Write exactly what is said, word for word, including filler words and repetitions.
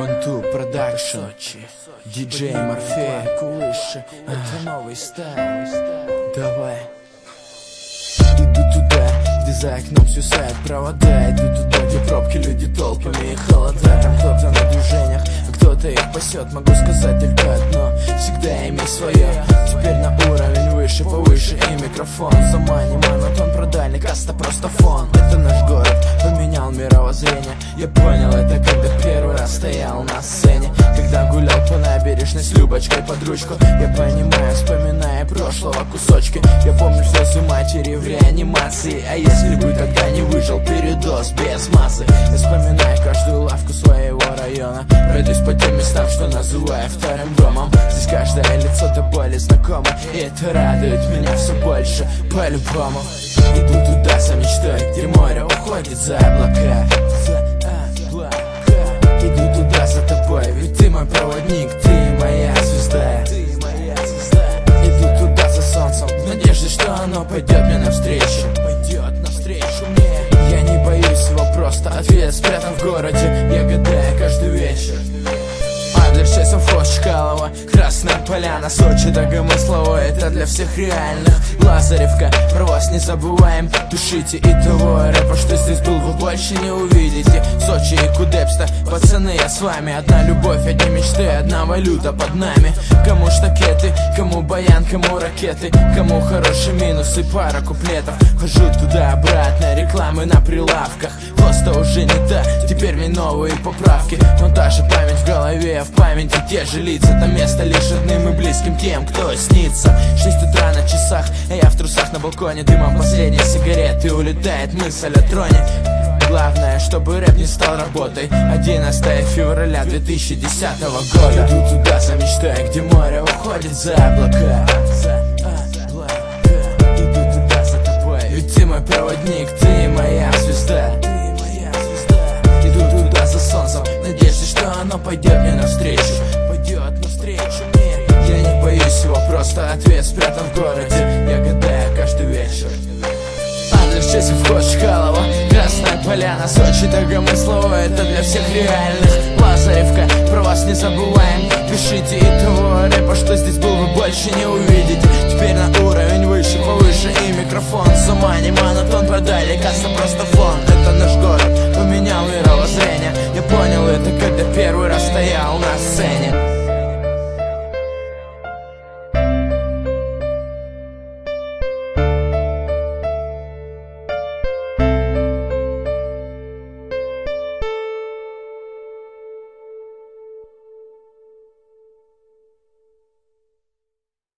Ванту продакшн, диджей Морфей, выше, это новый стайл. Давай. Иду туда, где за окном свисают провода. Иду туда, где пробки, люди толпами и холода. Там кто-то на движениях, а кто-то их пасет. Могу сказать только одно: всегда имей свое. Теперь на уровень выше, повыше и микрофон. Замани монотон, продальный каста, просто фон. Это наш город, поменял мировоззрение. Я понял это, когда первый раз стоял на сцене. Когда гулял по набережной с Любочкой под ручку. Я понимаю, вспоминая прошлого кусочки. Я помню слезы матери в реанимации. А если бы тогда не выжил, передоз без массы. Я вспоминаю каждую лавку своего района. Пройдусь по тем местам, что называю вторым домом. Здесь каждое лицо до боли знакомо, и это радует меня все больше, по-любому. Иду туда за мечтой, где море уходит за облака. Иду туда за тобой, ведь ты мой проводник, ты моя звезда. Иду туда за солнцем, в надежде, что оно пойдет мне навстречу. Пойдет навстречу мне. Я не боюсь его просто, ответ спрятан в городе. Я гадаю каждый вечер. Адлер, шесть, совхоз, Чкалова, Красная Поляна, Сочи, Дагомыслово, это для всех реальных. Лазаревка, про вас не забываем. Душите и того рэпа, что здесь был, вы больше не увидите. Сочи и Кудепста, пацаны, я с вами. Одна любовь, одни мечты, одна валюта под нами. Кому штакеты, кому баян, кому ракеты, кому хорошие минусы, пара куплетов. Хожу туда-обратно, рекламы на прилавках. Просто уже не та, теперь мне новые поправки. Но та же память в голове, в памяти те же лица. Там место лишь родным и близким, тем, кто снится. Шесть утра на часах, а я в трусах на балконе. Дымом последней сигареты улетает мысль о троне. Главное, чтобы рэп не стал работой. одиннадцатое февраля две тысячи десятого года. Иду туда за мечтой, где море уходит за облака. Иду туда за тобой, ведь ты мой проводник, ты моя звезда. Иду туда за солнцем, в надежде, что оно пойдет мне навстречу. Пойдет навстречу мне. Я не боюсь его, просто ответ спрятан в городе. Я гадаю каждый вечер. Адлер, шесть, совхоз, Чкалова, Красная Поляна, Сочи, Дагомыслово, это для всех реальных. Лазаревка, про вас не забываем. Пишите и того рэпа, что здесь был, вы больше не увидите. Теперь на уровень выше, повыше и микрофон. Замани монотон, продали каста, просто фон. Это наш город,